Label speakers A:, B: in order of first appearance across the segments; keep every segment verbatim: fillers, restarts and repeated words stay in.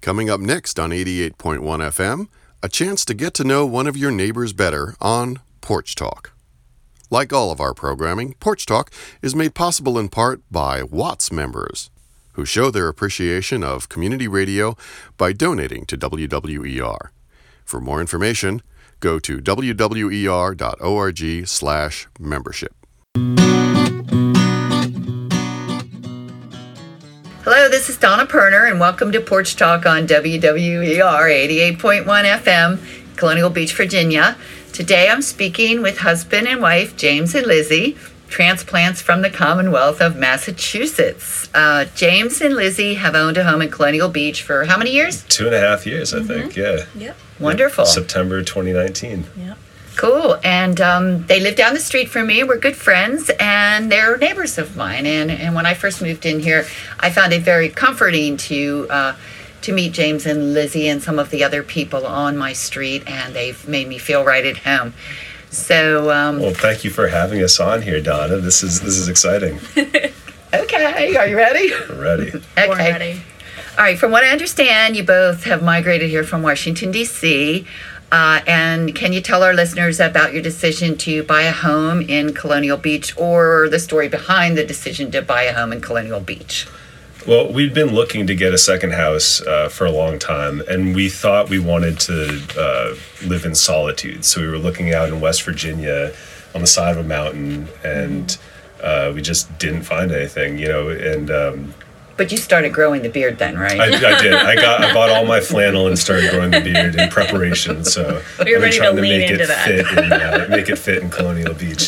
A: Coming up next on eighty-eight point one F M, a chance to get to know one of your neighbors better on Porch Talk. Like all of our programming, Porch Talk is made possible in part by Watts members, who show their appreciation of community radio by donating to W W E R. For more information, go to w w e r dot org slash membership.
B: Hello, this is Donna Perner, and welcome to Porch Talk on W W E R eighty-eight point one F M, Colonial Beach, Virginia. Today I'm speaking with husband and wife, James and Lizzie, transplants from the Commonwealth of Massachusetts. Uh, James and Lizzie have owned a home in Colonial Beach for how many years?
C: Two and a half years, I
B: mm-hmm.
C: think, yeah.
B: Yep. Wonderful.
C: September twenty nineteen.
B: Yep. Cool. And um, they live down the street from me. We're good friends, and they're neighbors of mine. And, and when I first moved in here, I found it very comforting to uh, to meet James and Lizzie and some of the other people on my street, and they've made me feel right at home. So, um,
C: well, thank you for having us on here, Donna. This is this is exciting.
B: Okay, are you ready?
C: We're ready.
B: Okay.
D: We're ready.
B: All right. From what I understand, you both have migrated here from Washington, D C Uh, and can you tell our listeners about your decision to buy a home in Colonial Beach, or the story behind the decision to buy a home in Colonial Beach?
C: Well, we'd been looking to get a second house uh, for a long time, and we thought we wanted to uh, live in solitude. So we were looking out in West Virginia on the side of a mountain, and uh, we just didn't find anything, you know, and... Um,
B: But you started growing the beard then, right?
C: I, I did. I got. I bought all my flannel and started growing the beard in preparation. So
D: we were ready to
C: to
D: lean
C: make
D: into
C: it
D: that.
C: fit in, uh, make it fit in Colonial Beach.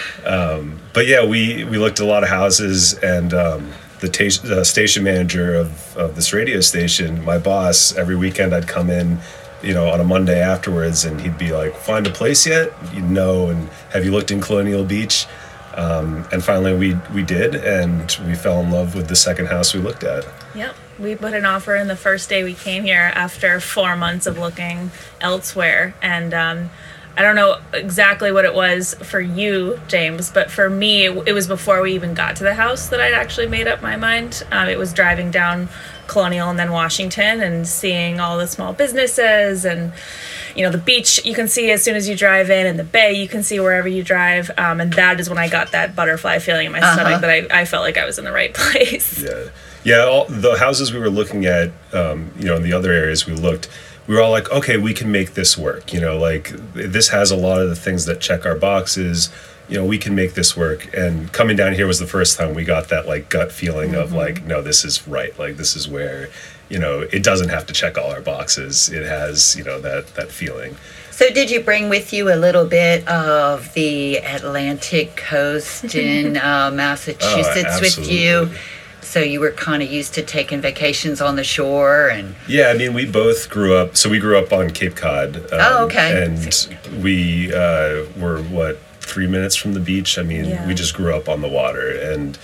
C: Um, but yeah, we we looked at a lot of houses, and um, the ta- uh, station manager of, of this radio station, my boss, every weekend I'd come in, you know, on a Monday afterwards, and he'd be like, "Find a place yet?" You'd know, and have you looked in Colonial Beach? Um, and finally we we did, and we fell in love with the second house we looked at.
D: Yep. We put an offer in the first day we came here after four months of looking elsewhere. And um, I don't know exactly what it was for you, James, but for me, it, it was before we even got to the house that I'd actually made up my mind. Um, it was driving down Colonial and then Washington and seeing all the small businesses and, you know, the beach you can see as soon as you drive in, and the bay you can see wherever you drive. Um, and that is when I got that butterfly feeling in my uh-huh. stomach that I, I felt like I was in the right place.
C: Yeah. Yeah. All the houses we were looking at, um, you know, in the other areas we looked, we were all like, okay, we can make this work. You know, like this has a lot of the things that check our boxes. You know, we can make this work. And coming down here was the first time we got that like gut feeling mm-hmm. of like, no, this is right. Like this is where, you know, it doesn't have to check all our boxes. It has, you know, that, that feeling.
B: So did you bring with you a little bit of the Atlantic coast in uh, Massachusetts
C: oh,
B: with you? So you were kind of used to taking vacations on the shore? And
C: yeah, I mean, we both grew up, so we grew up on Cape Cod. Um,
B: oh, okay.
C: And we uh, were, what, three minutes from the beach? I mean, yeah. we just grew up on the water. And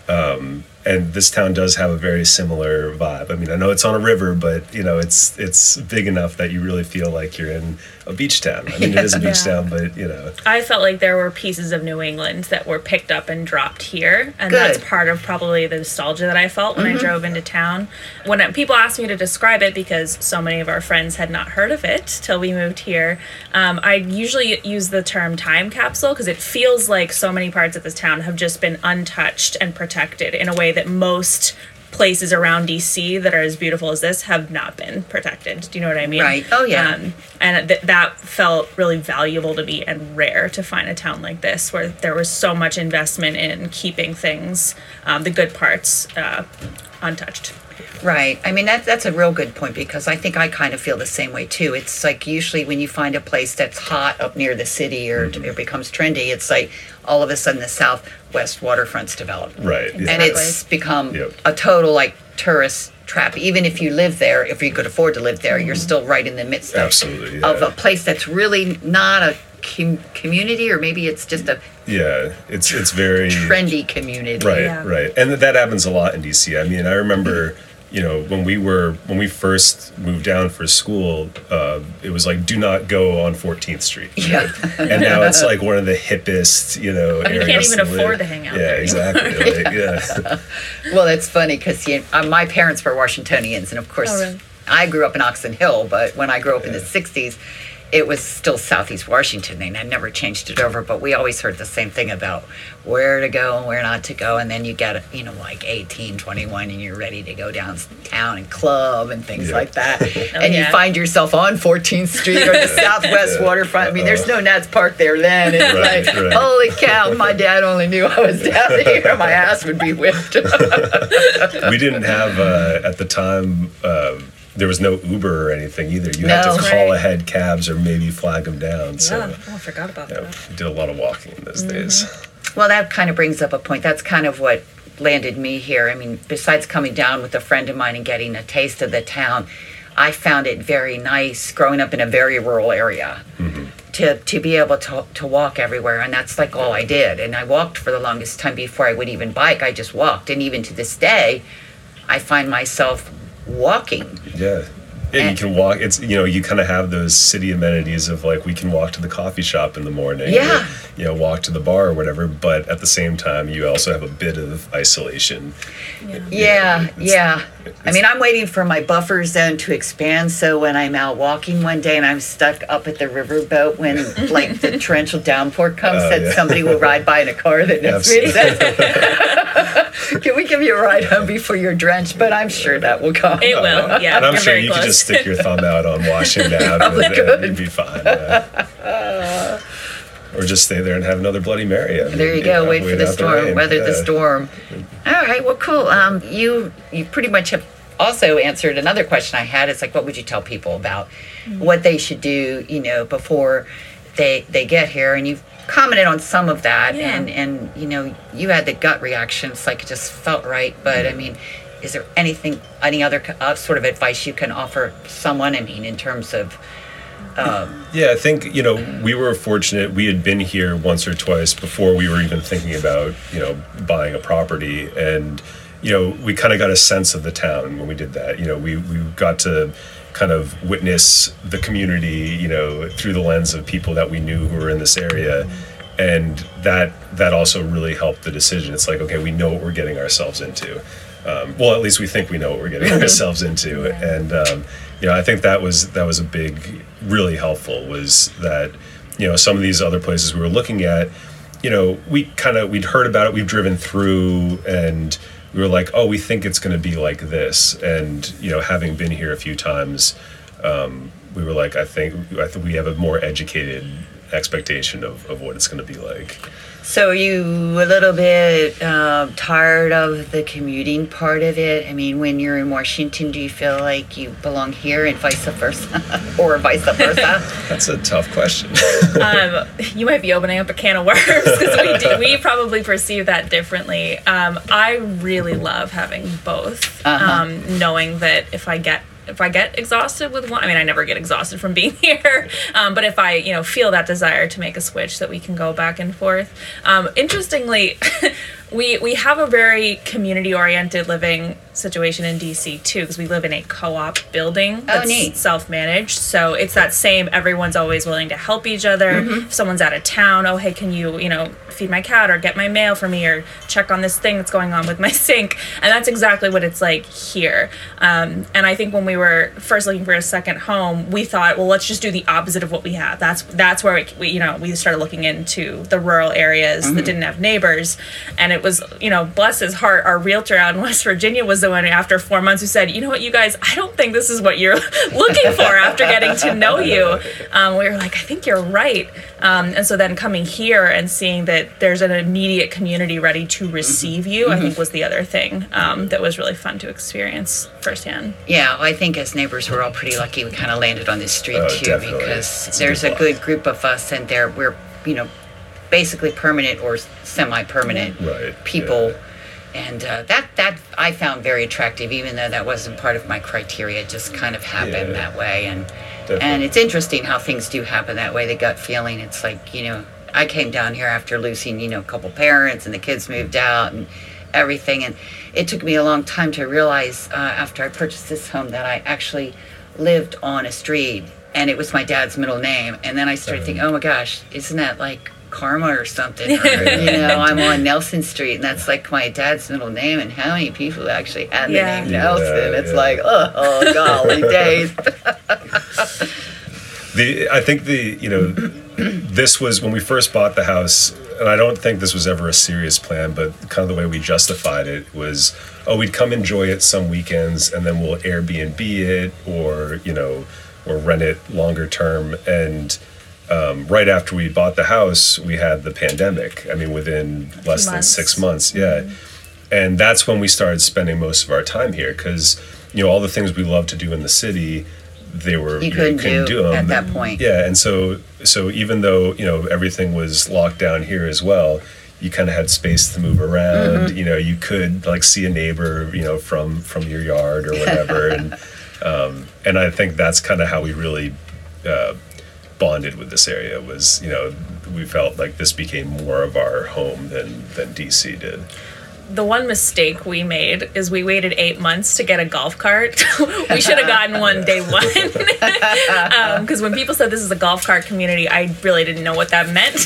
C: um, and this town does have a very similar vibe. I mean, I know it's on a river, but, you know, it's it's big enough that you really feel like you're in a beach town. I mean, it is a beach yeah. town, but, you know.
D: I felt like there were pieces of New England that were picked up and dropped here. And
B: Good.
D: That's part of probably the nostalgia that I felt when mm-hmm. I drove into town. When I, people asked me to describe it, because so many of our friends had not heard of it till we moved here, um, I usually use the term time capsule, because it feels like so many parts of this town have just been untouched and protected in a way that most places around D C that are as beautiful as this have not been protected. Do you know what I mean?
B: Right. Oh, yeah.
D: Um, and th- that felt really valuable to me and rare to find a town like this where there was so much investment in keeping things, um, the good parts, uh, untouched.
B: Right. I mean, that, that's a real good point, because I think I kind of feel the same way, too. It's like usually when you find a place that's hot up near the city or mm-hmm. it becomes trendy, it's like all of a sudden the southwest waterfront's developed.
C: Right.
B: Exactly. And it's become
C: yep.
B: a total, like, tourist trap. Even if you live there, if you could afford to live there, mm-hmm. you're still right in the midst of,
C: Absolutely, yeah.
B: of a place that's really not a com- community, or maybe it's just a
C: yeah, it's it's very
B: trendy community.
C: Right,
D: yeah.
C: right. And that happens a lot in D C. I mean, I remember... You know, when we were when we first moved down for school, uh, it was like, do not go on fourteenth Street.
B: Yeah.
C: And now it's like one of the hippest, you know,
D: I mean, you can't even
C: to
D: afford
C: live.
D: to hang out
C: yeah,
D: there.
C: Exactly. Like, yeah.
B: Well, it's funny because you know, uh, my parents were Washingtonians, and of course,
D: oh, really?
B: I grew up in Oxon Hill, but when I grew up in the sixties, it was still Southeast Washington. They had never changed it over, but we always heard the same thing about where to go and where not to go. And then you get, you know, like eighteen, twenty-one, and you're ready to go downtown and club and things
C: Yeah.
B: like that.
D: Oh,
B: and
D: yeah.
B: you find yourself on fourteenth Street or the Southwest
C: Yeah.
B: waterfront. I mean, there's no Nats Park there then. It's
C: Right,
B: like,
C: right.
B: holy cow, my dad only knew I was down here. My ass would be whipped.
C: We didn't have, uh, at the time, uh, there was no Uber or anything either. You had
B: No.
C: to call
D: Right.
C: ahead cabs or maybe flag them down. So
D: Yeah. Oh, I forgot about
C: yeah,
D: that.
C: we did a lot of walking in those days.
B: Well, that kind of brings up a point. That's kind of what landed me here. I mean, besides coming down with a friend of mine and getting a taste of the town, I found it very nice growing up in a very rural area to, to be able to, to walk everywhere. And that's like all I did. And I walked for the longest time before I would even bike. I just walked. And even to this day, I find myself walking.
C: Yeah. Yeah, you
B: And-
C: can walk. It's, you know, you kind of have those city amenities of like, we can walk to the coffee shop in the morning.
B: Yeah.
C: Or, you know, walk to the bar or whatever. But at the same time, you also have a bit of isolation.
B: Yeah,
C: it's-
B: yeah. I
C: it's-
B: mean, I'm waiting for my buffer zone to expand. So when I'm out walking one day and I'm stuck up at the riverboat when like the torrential downpour comes,
C: Oh,
B: that
C: yeah.
B: somebody will ride by in a car that knows me and says, "Can we give you a ride home before you're drenched?" But I'm sure that will come.
D: It will, yeah.
C: And I'm
D: you're
C: sure
D: very
C: you
D: close.
C: could just stick your thumb out on Washington Avenue
B: Probably
C: and
B: could.
C: you'd be fine. yeah. Or just stay there and have another Bloody Mary. I mean,
B: There you go.
C: know,
B: Wait for the
C: out
B: storm.
C: rain.
B: Weather the
C: Yeah.
B: storm. All right. Well, cool. Um, you you pretty much have also answered another question I had. It's like, what would you tell people about what they should do? You know, before they they get here, and you've commented on some of that,
D: Yeah.
B: and and you know, you had the gut reaction. It's like it just felt right. But I mean, is there anything, any other uh, sort of advice you can offer someone? I mean, in terms of um,
C: Yeah, I think, you know, we were fortunate. We had been here once or twice before we were even thinking about, you know, buying a property. And, you know, we kind of got a sense of the town when we did that. You know, we, we got to kind of witness the community, you know, through the lens of people that we knew who were in this area. And that that also really helped the decision. It's like, okay, we know what we're getting ourselves into. Um, well, at least we think we know what we're getting ourselves into. And, um, you know, I think that was that was a big, really helpful, was that, you know, some of these other places we were looking at, you know, we kind of, we'd heard about it, we've driven through, and we were like, oh, we think it's going to be like this. And, you know, having been here a few times, um, we were like, I think, I think we have a more educated expectation of, of what it's going to be like.
B: So are you a little bit um, tired of the commuting part of it? I mean, when you're in Washington, do you feel like you belong here and vice versa? Or vice versa?
C: That's a tough question.
D: um, you might be opening up a can of worms because we do, we probably perceive that differently. Um, I really love having both,
B: Uh-huh.
D: um, knowing that if I get if I get exhausted with one, I mean, I never get exhausted from being here, um, but if I, you know, feel that desire to make a switch, that we can go back and forth. Um, interestingly, we we have a very community-oriented living situation in D C too, because we live in a co-op building that's
B: neat.
D: self-managed. So it's that same, everyone's always willing to help each other. If someone's out of town, oh, hey, can you, you know, feed my cat or get my mail for me or check on this thing that's going on with my sink? And that's exactly what it's like here. Um, and I think when we were first looking for a second home, we thought, well, let's just do the opposite of what we have. That's that's where we, we you know, we started looking into the rural areas that didn't have neighbors. And it was, you know, bless his heart, our realtor out in West Virginia was the one after four months who said, you know what, you guys, I don't think this is what you're looking for after getting to know you. Um, we were like, I think you're right. Um, and so then coming here and seeing that there's an immediate community ready to receive you, I think was the other thing um, that was really fun to experience firsthand.
B: Yeah, well, I think as neighbors, we're all pretty lucky we kind of landed on this street
C: Oh,
B: too,
C: definitely.
B: because
C: It's a
B: there's
C: good
B: a
C: block.
B: good group of us, and there we're, you know, basically permanent or semi-permanent
C: Right,
B: people.
C: yeah.
B: And uh, that that I found very attractive, even though that wasn't part of my criteria. It just kind of happened
C: Yeah.
B: that way, and
C: Definitely.
B: and it's interesting how things do happen that way. The gut feeling. It's like, you know, I came down here after losing, you know, a couple parents, and the kids moved out, and everything. And it took me a long time to realize uh, after I purchased this home that I actually lived on a street, and it was my dad's middle name. And then I started thinking, oh my gosh, isn't that like Karma or something. Or, you know, I'm on Nelson Street, and that's like my dad's middle name. And how many people actually had the
D: Yeah.
B: name
C: Yeah,
B: Nelson? It's
C: yeah.
B: like, oh, oh golly days.
C: The I think the you know this was when we first bought the house, and I don't think this was ever a serious plan, but kind of the way we justified it was, oh, we'd come enjoy it some weekends, and then we'll Airbnb it, or you know, or rent it longer term. And um, right after we bought the house, we had the pandemic. I mean, within less than
D: months.
C: six months, yeah. And that's when we started spending most of our time here, because you know all the things we love to do in the city, they were
B: You couldn't do
C: do 'em.
B: at that point.
C: Yeah, and so so even though you know everything was locked down here as well, you kind of had space to move around.
B: Mm-hmm.
C: You know, you could like see a neighbor, you know, from from your yard or whatever, and um, and I think that's kind of how we really uh, bonded with this area. Was you know we felt like this became more of our home than than D C did.
D: The one mistake we made is we waited eight months to get a golf cart. We should have gotten one day one. Because um, when people said this is a golf cart community, I really didn't know what that meant.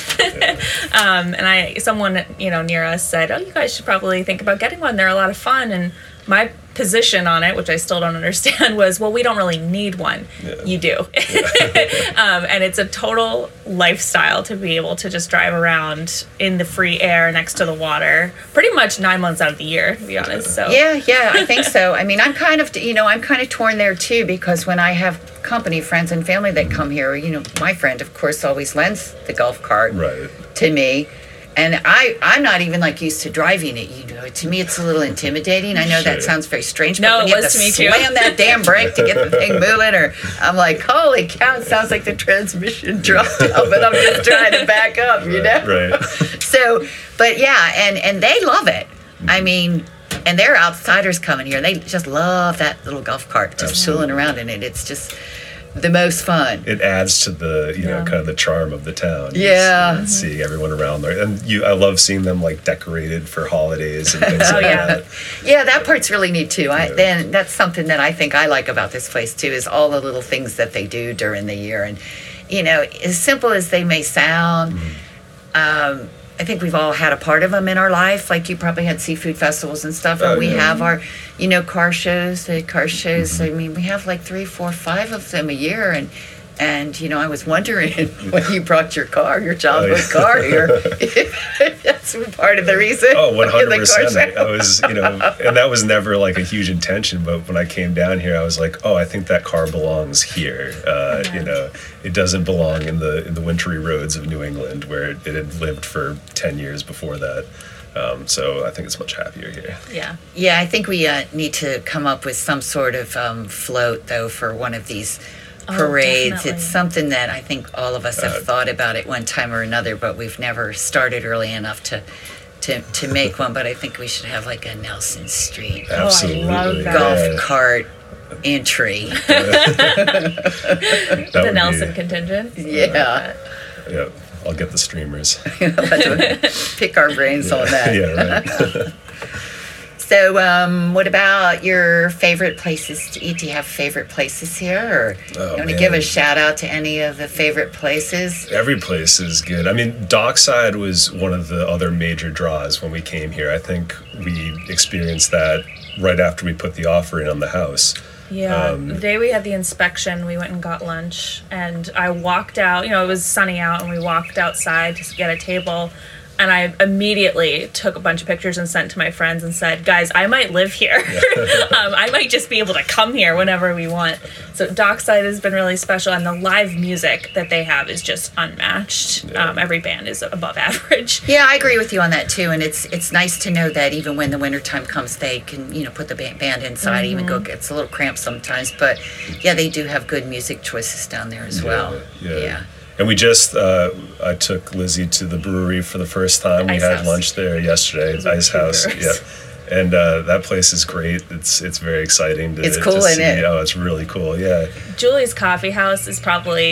D: um, and I, someone you know near us said, "Oh, you guys should probably think about getting one. They're a lot of fun." And my position on it, which I still don't understand, was, well, we don't really need one.
C: Yeah.
D: You do. um, and it's a total lifestyle to be able to just drive around in the free air next to the water pretty much nine months out of the year, to be honest. So
B: Yeah, yeah, I think so. I mean, I'm kind of, you know, I'm kind of torn there too, because when I have company, friends and family that come here, you know, my friend, of course, always lends the golf cart
C: Right.
B: to me. And I, I'm not even like used to driving it. You know, to me, it's a little intimidating. I know that
C: Sure.
B: sounds very strange,
D: No,
B: but when
D: it
B: you have
D: was
B: to
D: to me too.
B: slam that damn brake to get the thing moving, or I'm like, holy cow, it sounds like the transmission dropped out, but I'm just trying to back up, you know?
C: Right.
B: So, but yeah, and and they love it. I mean, and they're outsiders coming here, and they just love that little golf cart, just tooling around in it. It's just the most fun.
C: It adds to the you know
D: Yeah.
C: kind of the charm of the town.
B: Yeah.
C: Just, uh, seeing everyone around there, and you I love seeing them like decorated for holidays and things
D: Oh,
C: like
D: yeah.
C: that.
B: Yeah, that part's really neat too. I
C: Yeah.
B: then that's something that I think I like about this place too, is all the little things that they do during the year. And you know, as simple as they may sound,
C: Mm-hmm.
B: um, I think we've all had a part of them in our life. Like you probably had seafood festivals and stuff, and
C: Oh,
B: we
C: yeah.
B: have our, you know, car shows. The car shows.
C: Mm-hmm.
B: I mean, we have like three, four, five of them a year, and. And you know, I was wondering when you brought your car, your childhood
C: Oh, yeah.
B: car here, that's part of the reason.
C: Oh, one hundred
B: the car
C: percent.
B: show.
C: I was, you know, and that was never like a huge intention. But when I came down here, I was like, oh, I think that car belongs here. Uh, You know, it doesn't belong in the in the wintry roads of New England where it, it had lived for ten years before that. Um, so I think it's much happier here.
D: yeah.
B: Yeah, I think we uh, need to come up with some sort of um, float, though, for one of these
D: Oh,
B: parades.
D: definitely.
B: It's something that I think all of us have
C: Uh,
B: thought about at one time or another, but we've never started early enough to to, to make one. But I think we should have like a Nelson Street
C: Absolutely.
D: love that.
B: golf
C: Yeah.
B: cart entry.
C: That
D: The
C: would
D: Nelson
C: be-
D: contingent.
B: Yeah.
C: Yeah, I'll get the streamers.
B: Pick our brains on that.
C: yeah, right.
B: So, um, what about your favorite places to eat? Do you have favorite places here, or
C: Oh,
B: you want to
C: man.
B: give a shout out to any of the favorite places?
C: Every place is good. I mean, Dockside was one of the other major draws when we came here. I think we experienced that right after we put the offer in on the house.
D: Yeah,
C: Um,
D: the day we had the inspection, we went and got lunch, and I walked out. You know, it was sunny out, and we walked outside to get a table. And I immediately took a bunch of pictures and sent to my friends and said, guys, I might live here. um, I might just be able to come here whenever we want. So Dockside has been really special, and the live music that they have is just unmatched.
C: Yeah.
D: Um, every band is above average.
B: Yeah, I agree with you on that too. And it's it's nice to know that even when the wintertime comes, they can you know put the ba- band inside. Even go it's a little cramped sometimes, but yeah, they do have good music choices down there as well.
C: yeah.
B: yeah.
C: And we just, uh, I took Lizzie to the brewery for the first time. We
D: Ice
C: had
D: House.
C: lunch there yesterday,
D: Those are
C: Ice
D: two
C: House.
D: brewers.
C: Yeah. And uh, that place is great. It's it's very exciting to,
B: It's cool,
C: to
B: isn't
C: see.
B: it?
C: Oh, it's really cool. Yeah.
D: Julie's Coffee House is probably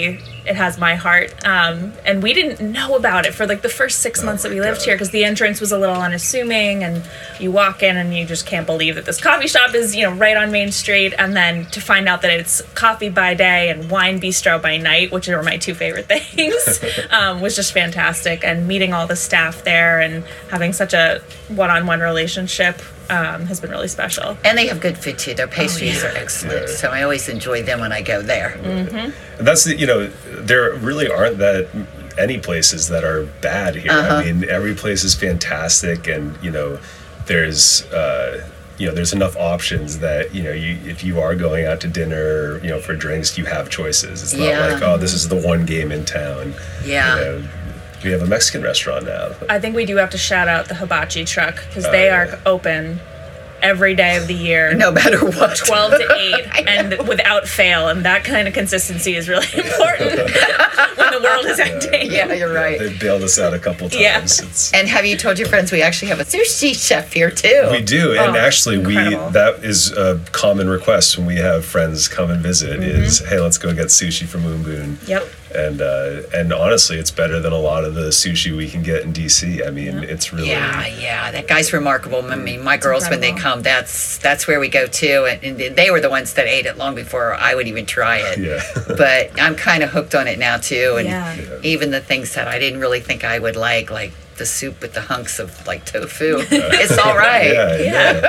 D: it has my heart. Um, and we didn't know about it for like the first six months
C: Oh
D: that
C: my
D: we lived
C: God.
D: here because the entrance was a little unassuming, and you walk in and you just can't believe that this coffee shop is, you know, right on Main Street. And then to find out that it's coffee by day and wine bistro by night, which are my two favorite things, um, was just fantastic. And meeting all the staff there and having such a one-on-one relationship um, has been really special.
B: And they have good food too. Their pastries
D: yeah.
B: are excellent.
C: Yeah.
B: So I always enjoy them when I go there.
C: And that's the, you know, there really aren't that any places that are bad here.
B: Uh-huh.
C: I mean, every place is fantastic, and you know, there's uh, you know, there's enough options that, you know, you if you are going out to dinner, you know, for drinks, you have choices. It's not
B: Yeah.
C: like, oh, this is the one game in town.
B: Yeah.
C: You know, we have a Mexican restaurant now.
D: I think we do have to shout out the hibachi truck because they
C: yeah.
D: are open every day of the year.
B: No matter what.
D: twelve to eight and without fail, and that kind of consistency is really important when the world is ending.
B: Yeah, you're right.
C: They bailed us out a couple times.
D: Yeah.
C: It's,
B: And have you told your friends we actually have a sushi chef here too?
C: We do, and
D: Oh,
C: actually,
D: incredible.
C: we that is a common request when we have friends come and visit. Is hey, let's go get sushi from Moon Boon.
D: Yep.
C: And uh, and honestly, it's better than a lot of the sushi we can get in D C. I mean, it's really
B: Yeah, yeah, that guy's remarkable. I mean, my girls, when they
D: incredible.
B: come, that's that's where we go to, and, and they were the ones that ate it long before I would even try it.
C: yeah.
B: But I'm kind of hooked on it now too, and
D: Yeah.
C: Yeah.
B: even the things that I didn't really think I would like, like the soup with the hunks of like tofu, it's all right.
C: Yeah,
D: Yeah.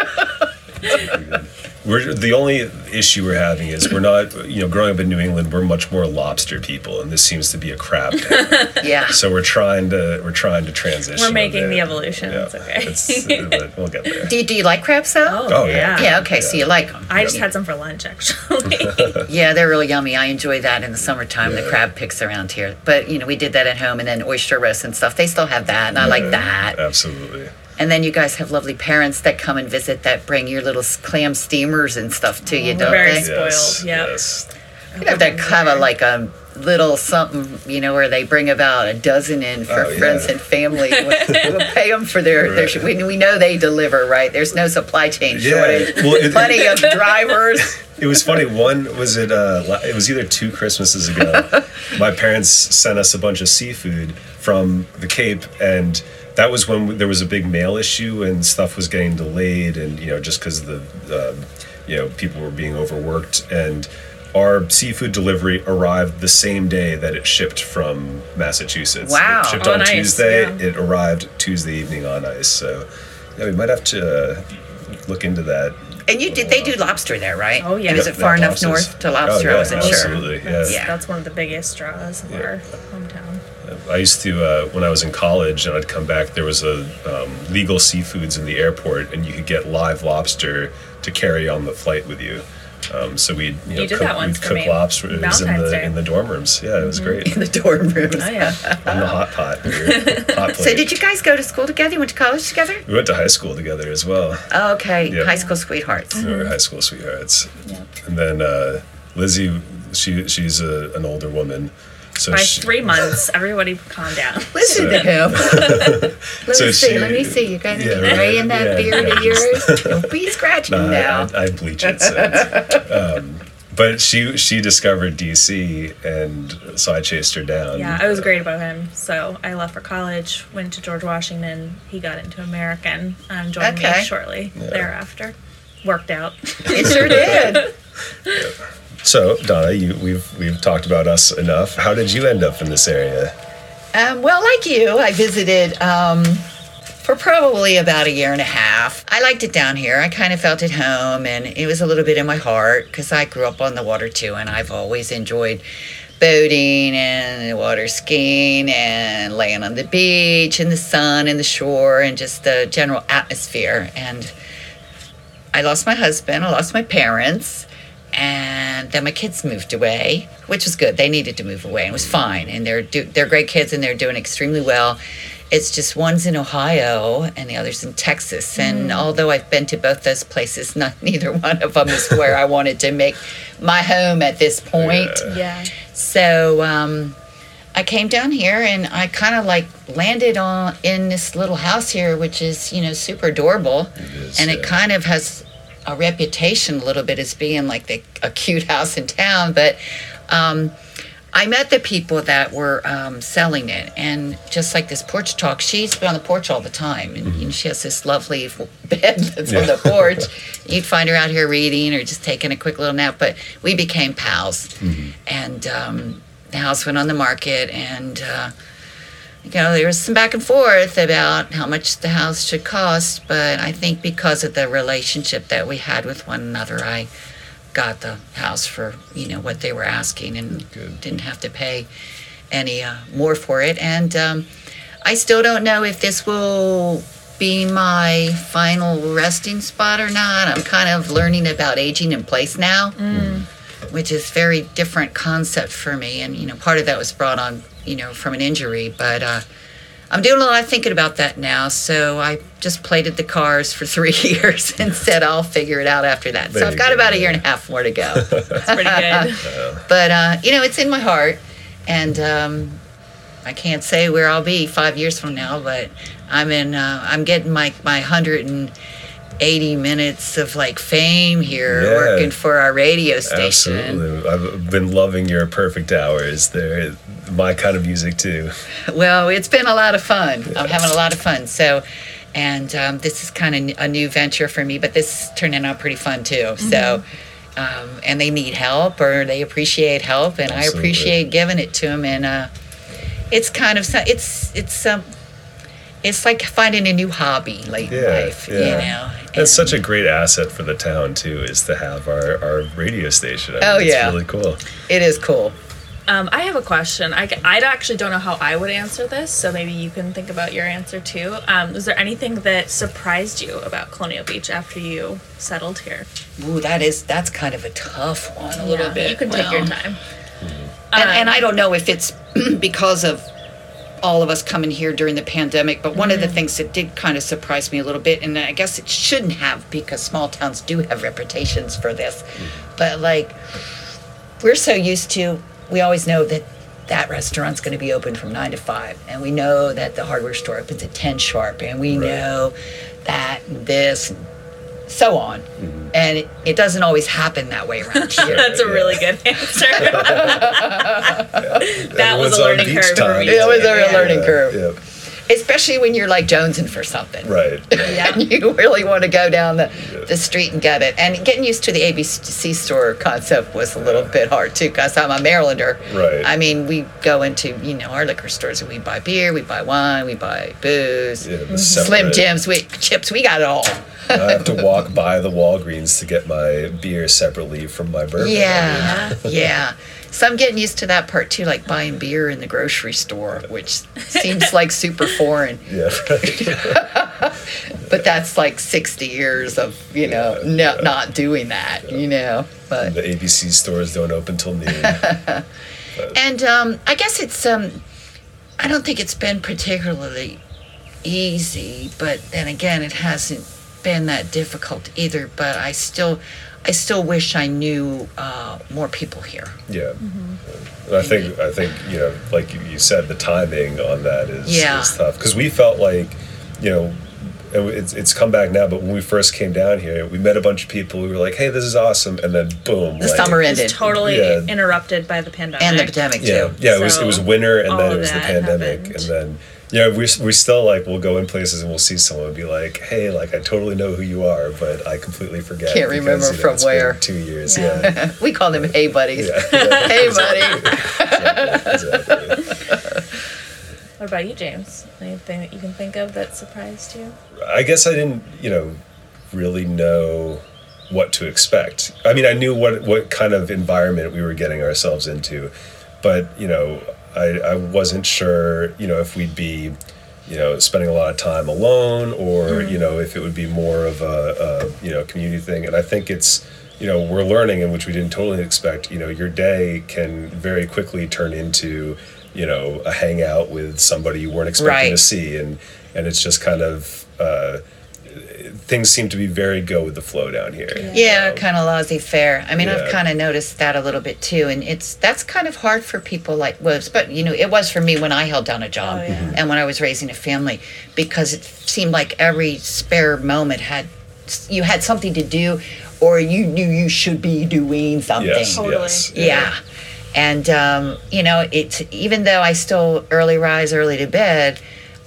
C: yeah. We're the only issue we're having is we're not, you know, growing up in New England, we're much more lobster people, and this seems to be a crab town.
B: Yeah.
C: So we're trying to we're trying to transition.
D: We're
C: a
D: making
C: bit.
D: the evolution.
C: Yeah.
D: It's okay.
C: It's, but we'll get there.
B: Do you, do you like crabs though?
D: Oh,
C: Oh, yeah.
D: yeah.
B: Yeah. Okay. So you like them?
D: I just had some for lunch, actually.
B: Yeah, they're really yummy. I enjoy that in the summertime. The
C: Yeah.
B: crab picks around here, but you know we did that at home, and then oyster roast and stuff. They still have that, and I like
C: Yeah,
B: that.
C: Absolutely.
B: And then you guys have lovely parents that come and visit that bring your little s- clam steamers and stuff to you, don't
D: Very
B: they?
D: spoiled.
C: Yes.
D: Yep.
C: Yes.
B: You have that kind of like a little something, you know, where they bring about a dozen in for
C: Oh, yeah.
B: friends and family. We'll, we'll pay them for their, their sh- we, we know they deliver, right? There's no supply chain
C: Yeah.
B: shortage.
C: Well, it-
B: Plenty of drivers.
C: It was funny. One was it. Uh, la- it was either two Christmases ago. My parents sent us a bunch of seafood from the Cape, and that was when there was a big mail issue and stuff was getting delayed, and you know, just because the, um, you know, people were being overworked, and our seafood delivery arrived the same day that it shipped from Massachusetts.
B: Wow.
C: It shipped
D: On
C: on
D: ice,
C: Tuesday.
D: yeah.
C: It arrived Tuesday evening on ice. So, yeah, we might have to uh, look into that.
B: And you did, they do lobster there, right?
D: Oh, yeah.
B: And is it
C: Yep,
B: far
C: yeah,
B: enough
C: lobsters.
B: north to lobster?
C: Oh, yeah,
B: I wasn't sure.
C: absolutely. Yeah.
D: That's,
B: Yeah.
D: that's one of the biggest draws of
C: Yeah.
D: our hometown.
C: I used to, uh, when I was in college and I'd come back, there was a um, legal seafoods in the airport, and you could get live lobster to carry on the flight with you. Um, so we'd, you know,
D: You did
C: cook,
D: that once
C: we'd
D: for
C: cook
D: me.
C: lobsters in
D: Valentine's
C: the
D: Day.
C: in the dorm rooms. Yeah, it was great.
B: In the dorm rooms.
D: Oh, yeah.
C: On the hot pot, we were- hot plate.
B: So did you guys go to school together? You went to college together?
C: We went to high school together as well.
B: Oh, okay.
C: Yeah.
B: High school sweethearts.
C: We were high school sweethearts.
D: Yep.
C: And then uh, Lizzie, she she's a, an older woman. So
D: By
C: she,
D: three months, everybody calm down.
B: Listen to him. Let
C: So
B: me see.
C: she-
B: let me see. You're going to
C: yeah,
B: be
C: right,
B: gray in that
C: yeah,
B: beard
C: yeah,
B: of yours. Don't be scratching
C: No,
B: now.
C: I, I bleach it. So. um, but she she discovered D C, and so I chased her down.
D: Yeah, I was great about him. So I left for college, went to George Washington. He got into American and joined
B: Okay.
D: me shortly thereafter. Worked out.
B: It sure did.
C: So Donna, you, we've we've talked about us enough. How did you end up in this area?
B: Um, well, like you, I visited um, for probably about a year and a half. I liked it down here. I kind of felt at home, and it was a little bit in my heart because I grew up on the water too, and I've always enjoyed boating and water skiing and laying on the beach and the sun and the shore and just the general atmosphere. And I lost my husband, I lost my parents, and then my kids moved away, which was good. They needed to move away, and it was fine. And they're do, they're great kids, and they're doing extremely well. It's just one's in Ohio and the other's in Texas. And although I've been to both those places, not neither one of them is where I wanted to make my home at this point.
D: Yeah.
B: So um, I came down here, and I kind of like landed on in this little house here, which is, you know, super adorable.
C: It is,
B: And it
C: yeah.
B: kind of has a reputation a little bit as being like the a cute house in town, but um, I met the people that were um, selling it, and just like this porch talk, she's been on the porch all the time, and you know, she has this lovely bed that's
C: Yeah.
B: on the porch. You'd find her out here reading or just taking a quick little nap, but we became pals,
C: Mm-hmm.
B: and um, the house went on the market, and uh, you know, there was some back and forth about how much the house should cost, but I think because of the relationship that we had with one another, I got the house for, you know, what they were asking, and
C: Good.
B: didn't have to pay any uh, more for it. And um, I still don't know if this will be my final resting spot or not. I'm kind of learning about aging in place now, which is very different concept for me. And, you know, part of that was brought on, you know, from an injury, but uh, I'm doing a lot of thinking about that now. So I just plated the cars for three years and said I'll figure it out after that.
C: There
B: so I've
C: you
B: got
C: go,
B: about a
C: yeah.
B: year and a half more to go.
D: That's pretty good.
B: But, uh, you know, it's in my heart. And um, I can't say where I'll be five years from now, but I'm in, uh, I'm getting my, my one hundred eighty minutes of like fame here
C: Yeah.
B: working for our radio station.
C: Absolutely. I've been loving your perfect hours. They're my kind of music too.
B: Well, it's been a lot of fun. I'm having a lot of fun. So, and um, this is kind of a new venture for me, but this is turning out pretty fun too. So, um, and they need help or they appreciate help, and I
C: Absolutely.
B: appreciate giving it to them. And uh, it's kind of so- it's it's um, it's like finding a new hobby late in
C: Yeah,
B: life,
C: yeah.
B: you know.
C: That's such a great asset for the town too, is to have our, our radio station. I
B: Oh,
C: mean, it's
B: yeah.
C: really cool.
B: It is cool.
D: Um, I have a question. I, I actually don't know how I would answer this, so maybe you can think about your answer too. Um, was there anything that surprised you about Colonial Beach after you settled here?
B: Ooh, that is that's kind of a tough one, a little
D: Yeah,
B: bit.
D: You can take your
B: Well,
D: time.
B: And, and I don't know if it's because of all of us coming here during the pandemic, but one of the things that did kind of surprise me a little bit, and I guess it shouldn't have because small towns do have reputations for this, but like we're so used to, we always know that that restaurant's going to be open from nine to five, and we know that the hardware store opens at ten sharp, and we
C: Right.
B: know that and this and so on. And it, it doesn't always happen that way around here.
D: That's a
C: Yeah.
D: really good answer. That was
C: Everyone's
D: a
C: on
D: learning
C: beach
D: curve for
C: time.
D: me.
B: It was a real
D: Yeah.
B: learning
C: Yeah,
B: curve.
C: yeah.
B: Especially when you're like jonesing for something.
C: Right.
D: Yeah.
B: And you really want to go down the, the street and get it. And getting used to the A B C store concept was a little bit hard too, because I'm a Marylander.
C: Right.
B: I mean, we go into, you know, our liquor stores and we buy beer, we buy wine, we buy booze,
C: Yeah, the
B: Slim
C: separate-
B: Jims, we, chips, we got it all.
C: I have to walk by the Walgreens to get my beer separately from my bourbon.
B: Yeah, yeah. So I'm getting used to that part too, like buying beer in the grocery store, which seems like super foreign.
C: Yeah.
B: But that's like sixty years of, you know, no, not doing that, you know. But
C: The A B C stores don't open till noon.
B: and um, I guess it's um, I don't think it's been particularly easy, but then again, it hasn't been that difficult either. But I still, I still wish I knew uh, more people here.
C: Yeah. And I think I think you know, like you, you said, the timing on that is,
B: Yeah.
C: is tough because we felt like, you know, and it's it's come back now. But when we first came down here, we met a bunch of people. We were like, "Hey, this is awesome," and then boom,
B: The
C: like,
B: summer
D: It was
B: ended
D: totally
C: Yeah.
D: interrupted by the pandemic.
B: and the pandemic
C: Yeah,
B: too.
C: yeah. It was it was
D: So,
C: winter, and
D: all
C: then it
D: of
C: was the
D: that
C: pandemic,
D: happened.
C: and then yeah, we we still like we'll go in places and we'll see someone and be like, "Hey, like I totally know who you are, but I completely forget."
B: Can't
C: because,
B: remember
C: you know,
B: from
C: it's been
B: where.
C: Two years.
D: Yeah.
C: Yeah.
B: We call them hey buddies.
C: Yeah. yeah.
B: Hey buddy.
C: Exactly. exactly.
D: What about you, James? Anything that you can think of that surprised you?
C: I guess I didn't, you know, really know what to expect. I mean, I knew what what kind of environment we were getting ourselves into, but you know, I I wasn't sure, you know, if we'd be, you know, spending a lot of time alone, or you know, if it would be more of a, a you know community thing. And I think it's, you know, we're learning, in which we didn't totally expect. You know, your day can very quickly turn into, you know, a hangout with somebody you weren't expecting
B: Right.
C: to see, and and it's just kind of uh, things seem to be very go with the flow down here.
B: Yeah,
C: Um,
B: kind of laissez-faire. I mean, I've
C: Yeah.
B: kind of noticed that a little bit too, and it's that's kind of hard for people like was, but you know, it was for me when I held down a job
D: Oh, yeah.
B: and when I was raising a family, because it seemed like every spare moment had you had something to do, or you knew you should be doing something.
C: Yes.
D: Totally.
C: Yes.
B: Yeah. And, um, you know, it's, even though I still early rise, early to bed,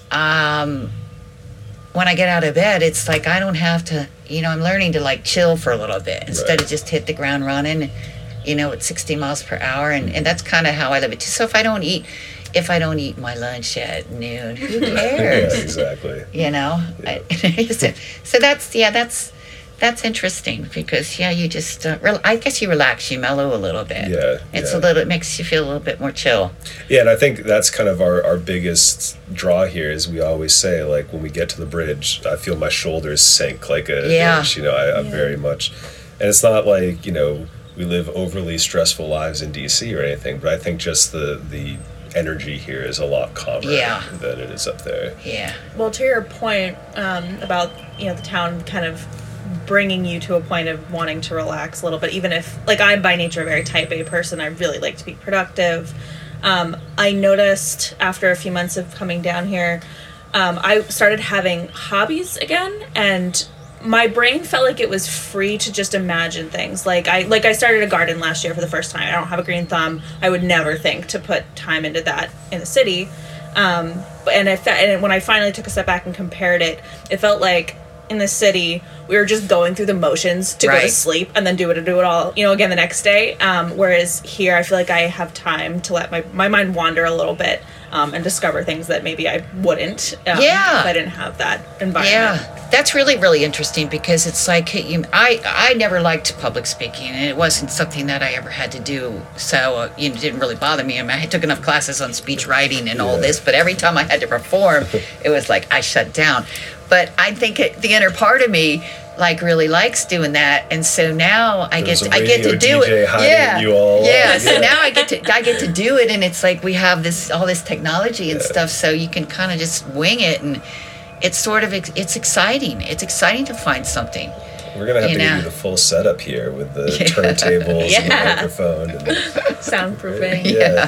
B: um, when I get out of bed, it's like I don't have to, you know, I'm learning to like chill for a little bit instead
C: Right.
B: of just hit the ground running, you know, at sixty miles per hour. And, and that's kind of how I live it too. So if I don't eat, if I don't eat my lunch at noon, who cares?
C: Yeah, exactly.
B: You know? I, so, so that's, yeah, that's, that's interesting because, yeah, you just, uh, rel- I guess you relax, you mellow a little bit.
C: Yeah,
B: It's
C: yeah.
B: a little, it makes you feel a little bit more chill.
C: Yeah, and I think that's kind of our, our biggest draw here is we always say, like, when we get to the bridge, I feel my shoulders sink like a
B: Yeah.
C: inch, you know, I, I'm
D: Yeah.
C: very much, and it's not like, you know, we live overly stressful lives in D C or anything, but I think just the, the energy here is a lot calmer
B: Yeah.
C: than it is up there.
B: Yeah.
D: Well, to your point um, about, you know, the town kind of bringing you to a point of wanting to relax a little bit, even if, like, I'm by nature a very type A person, I really like to be productive. Um, I noticed after a few months of coming down here, um, I started having hobbies again, and my brain felt like it was free to just imagine things. Like I like I started a garden last year for the first time. I don't have a green thumb. I would never think to put time into that in the city. Um, and I fe- and when I finally took a step back and compared it, it felt like in the city we were just going through the motions to go to
B: Right.
D: sleep and then do it to do it all, you know, again the next day. Um, whereas here I feel like I have time to let my, my mind wander a little bit um, and discover things that maybe I wouldn't um,
B: Yeah.
D: if I didn't have that environment.
B: Yeah, that's really, really interesting because it's like you, I, I never liked public speaking, and it wasn't something that I ever had to do. So uh, you know, it didn't really bother me. I mean, I took enough classes on speech writing and all
C: Yeah.
B: this, but every time I had to perform, it was like I shut down. But I think it, the inner part of me like really likes doing that, and so now I
C: There's
B: get
C: a
B: to, I get to
C: radio
B: do
C: D J
B: it.
C: hiding
B: Yeah,
C: you all
B: yeah.
C: along.
B: So
C: Yeah.
B: now I get to I get to do it, and it's like we have this all this technology and stuff, so you can kind of just wing it, and it's sort of ex- it's exciting. It's exciting to find something.
C: We're gonna have
B: You
C: to give
B: know.
C: you the full setup here with the
B: Yeah.
C: turntables and the
D: Yeah.
C: microphone. And the,
D: Soundproofing.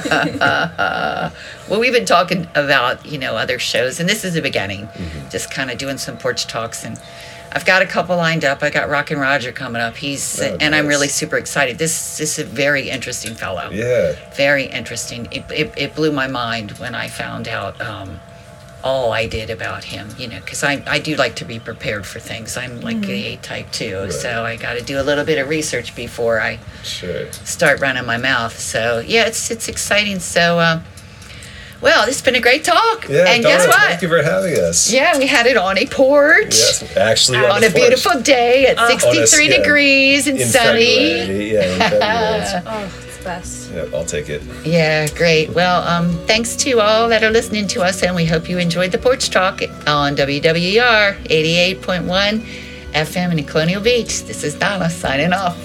C: yeah.
B: Well, we've been talking about, you know, other shows, and this is the beginning.
C: Mm-hmm.
B: Just kind of doing some porch talks, and I've got a couple lined up. I got Rockin' Roger coming up. He's
C: Oh,
B: and I'm
C: nice.
B: really super excited. This, this is a very interesting fellow.
C: Yeah.
B: Very interesting. It, it, it blew my mind when I found out um, all I did about him, you know, because I, I do like to be prepared for things. I'm like a type too,
C: Right.
B: so I got to do a little bit of research before I
C: Sure.
B: start running my mouth. So yeah, it's it's exciting. So uh, well, this has been a great talk.
C: Yeah.
B: and
C: Donna,
B: guess what?
C: Thank you for having us.
B: Yeah, we had it on a porch
C: Yes. Actually,
B: on
C: the
B: a
C: porch.
B: beautiful day at sixty-three
C: yeah.
B: degrees and
C: in
B: sunny.
C: February. Yeah. In February.
D: Oh, it's the best.
C: Yeah, I'll take it.
B: Yeah, great. Well, um, thanks to all that are listening to us, and we hope you enjoyed the Porch Talk on W W E R eighty-eight point one F M in Colonial Beach. This is Donna signing off.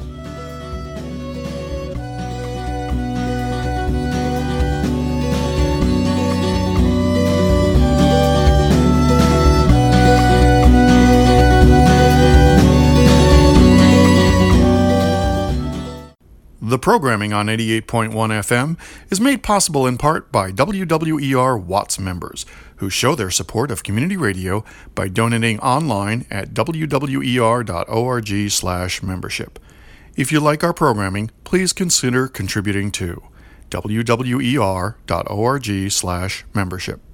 A: The programming on eighty-eight point one F M is made possible in part by W W E R Watts members, who show their support of community radio by donating online at w w e r dot org slash membership. If you like our programming, please consider contributing to w w e r dot org slash membership.